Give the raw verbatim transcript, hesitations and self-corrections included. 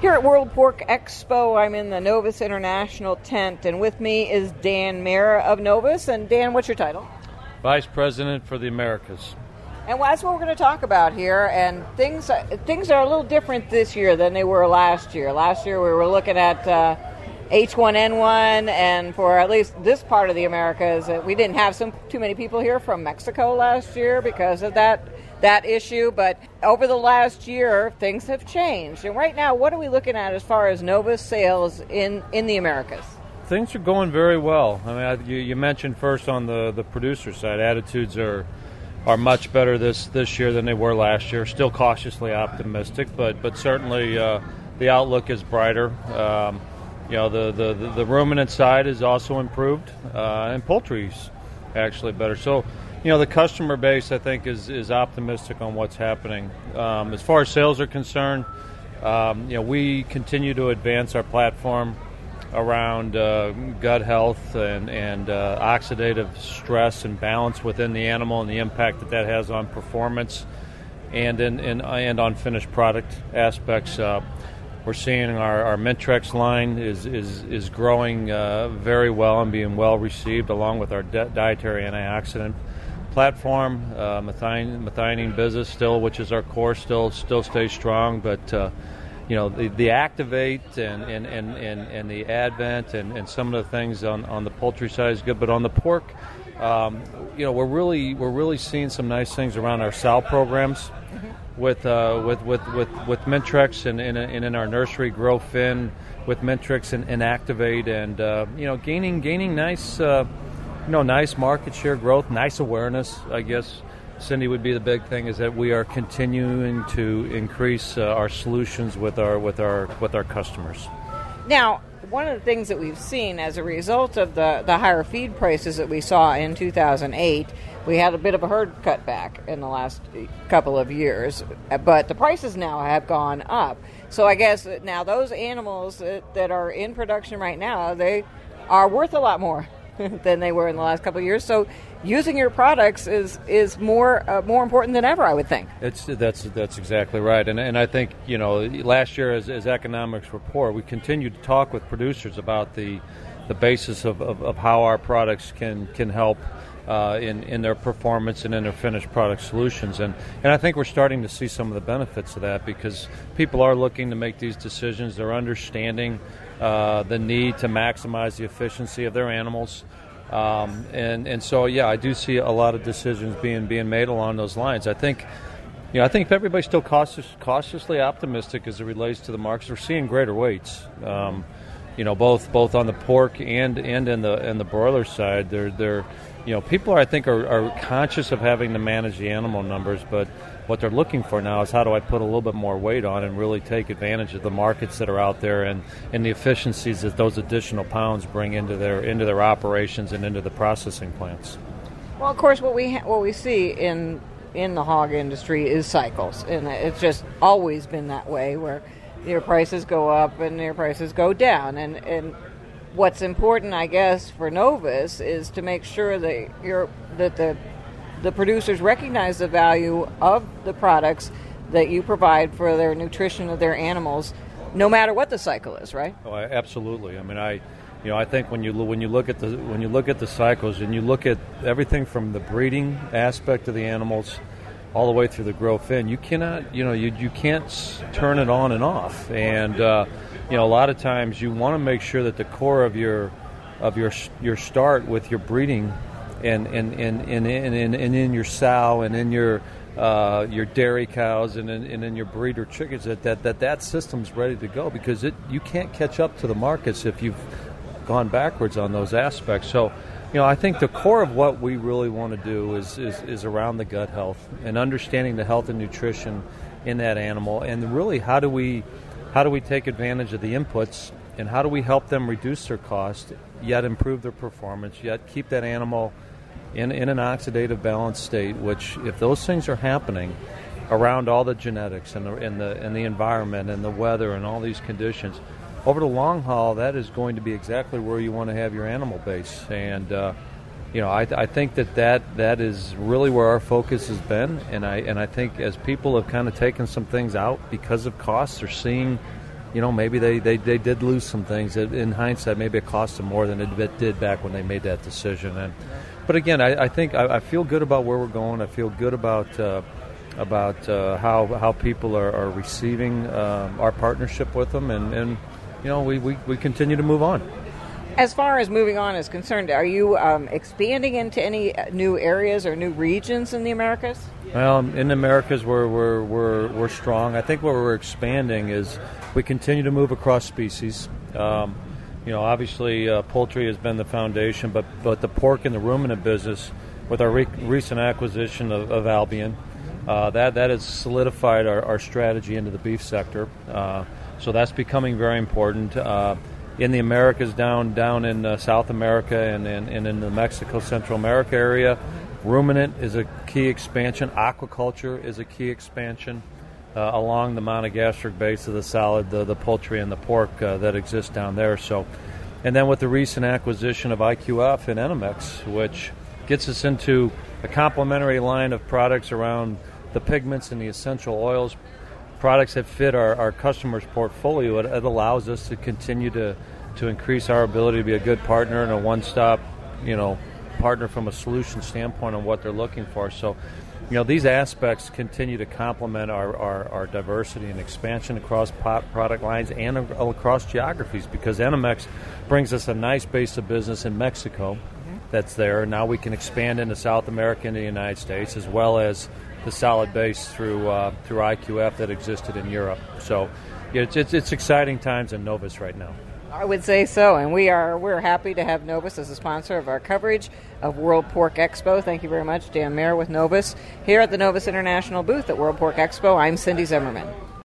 Here at World Pork Expo, I'm in the Novus International tent, and with me is Dan Mera of Novus. And Dan, what's your title? Vice President for the Americas. And that's what we're going to talk about here. And things things are a little different this year than they were last year. Last year we were looking at uh, H one N one, and for at least this part of the Americas, uh, we didn't have some too many people here from Mexico last year because of that that issue. But over the last year, things have changed. And right now, what are we looking at as far as Novus sales in, in the Americas? Things are going very well. I mean, I, you, you mentioned first on the, the producer side, attitudes are are much better this, this year than they were last year. Still cautiously optimistic, but but certainly uh, the outlook is brighter. Um, you know, the, the, the, the ruminant side is also improved, uh, and poultry's actually better. So, you know, the customer base, I think, is, is optimistic on what's happening. Um, as far as sales are concerned, um, you know, we continue to advance our platform around uh, gut health and, and uh, oxidative stress and balance within the animal and the impact that that has on performance and in, in, and on finished product aspects. Uh, we're seeing our, our Mintrex line is, is, is growing uh, very well and being well received, along with our di- dietary antioxidant platform. Uh, methionine, methionine business still, which is our core, still still stays strong, but uh, you know, the, the Activate and, and, and, and, and the Advent and, and some of the things on, on the poultry side is good, but on the pork, um, you know, we're really we're really seeing some nice things around our sow programs mm-hmm. with, uh, with with with with Mintrex and, and, and in our nursery Grow Fin with Mintrex and, and Activate, and uh, you know, gaining gaining nice uh, you know nice market share growth, nice awareness, I guess. Cindy, would be the big thing is that we are continuing to increase uh, our solutions with our with our with our customers. Now, one of the things that we've seen as a result of the, the higher feed prices that we saw in two thousand eight, we had a bit of a herd cutback in the last couple of years, but the prices now have gone up. So I guess now those animals that, that are in production right now, they are worth a lot more than they were in the last couple of years. So using your products is is more uh, more important than ever, I would think. It's that's that's exactly right, and and I think, you know, last year as, as economics were poor, we continued to talk with producers about the the basis of, of, of how our products can can help uh, in in their performance and in their finished product solutions, and and I think we're starting to see some of the benefits of that, because people are looking to make these decisions. They're understanding uh, the need to maximize the efficiency of their animals. Um, and, and so, yeah, I do see a lot of decisions being being made along those lines. I think, you know, I think everybody's still cautious, cautiously optimistic as it relates to the markets. We're seeing greater weights, um, you know, both both on the pork and and in the in the broiler side. They're they're, you know, people are, I think are, are conscious of having to manage the animal numbers, but what they're looking for now is how do I put a little bit more weight on and really take advantage of the markets that are out there and, and the efficiencies that those additional pounds bring into their into their operations and into the processing plants. Well, of course, what we ha- what we see in in the hog industry is cycles, and it's just always been that way, where your prices go up and your prices go down, and and what's important, I guess, for Novus is to make sure that you're that the the producers recognize the value of the products that you provide for their nutrition of their animals, no matter what the cycle is, right? Oh, absolutely. I mean, I, you know, I think when you when you look at the when you look at the cycles and you look at everything from the breeding aspect of the animals, all the way through the Grow Fin, you cannot, you know, you you can't turn it on and off. And uh, you know, a lot of times you want to make sure that the core of your of your your start with your breeding. And and, and, and, and, and in your sow and in your uh, your dairy cows and in, and in your breeder chickens, that that, that that system's ready to go, because it you can't catch up to the markets if you've gone backwards on those aspects. So, you know, I think the core of what we really want to do is, is, is around the gut health and understanding the health and nutrition in that animal, and really how do we how do we take advantage of the inputs and how do we help them reduce their cost, yet improve their performance, yet keep that animal in, in an oxidative balanced state, which if those things are happening around all the genetics and the, and the, and the environment and the weather and all these conditions, over the long haul, that is going to be exactly where you want to have your animal base. And, uh, you know, I, I think that, that that is really where our focus has been. And I and I think as people have kind of taken some things out because of costs, they're seeing you know, maybe they, they, they did lose some things. In hindsight, maybe it cost them more than it did back when they made that decision. And but again, I, I think I, I feel good about where we're going. I feel good about uh, about uh, how how people are, are receiving um, our partnership with them, and, and you know, we, we, we continue to move on. As far as moving on is concerned, are you um, expanding into any new areas or new regions in the Americas? Well, in the Americas, we're, we're, we're, we're strong. I think where we're expanding is we continue to move across species. Um, you know, obviously, uh, poultry has been the foundation, but, but the pork and the ruminant business, with our re- recent acquisition of, of Albion, uh, that, that has solidified our, our strategy into the beef sector. Uh, so that's becoming very important. Uh, in the Americas, down down in uh, South America and, and, and in the Mexico, Central America area, ruminant is a key expansion. Aquaculture is a key expansion uh, along the monogastric base of the salad, the, the poultry and the pork uh, that exists down there. So, and then with the recent acquisition of I Q F and Enemex, which gets us into a complementary line of products around the pigments and the essential oils, products that fit our, our customers' portfolio. It, it allows us to continue to, to increase our ability to be a good partner and a one-stop, you know, partner from a solution standpoint on what they're looking for. So, you know, these aspects continue to complement our, our, our diversity and expansion across pot product lines and across geographies, because Enemex brings us a nice base of business in Mexico that's there. Now we can expand into South America and the United States, as well as the solid base through uh, through I Q F that existed in Europe. So yeah, it's, it's it's exciting times in Novus right now. I would say so, and we are we're happy to have Novus as a sponsor of our coverage of World Pork Expo. Thank you very much, Dan Mayer with Novus here at the Novus International booth at World Pork Expo. I'm Cindy Zimmerman.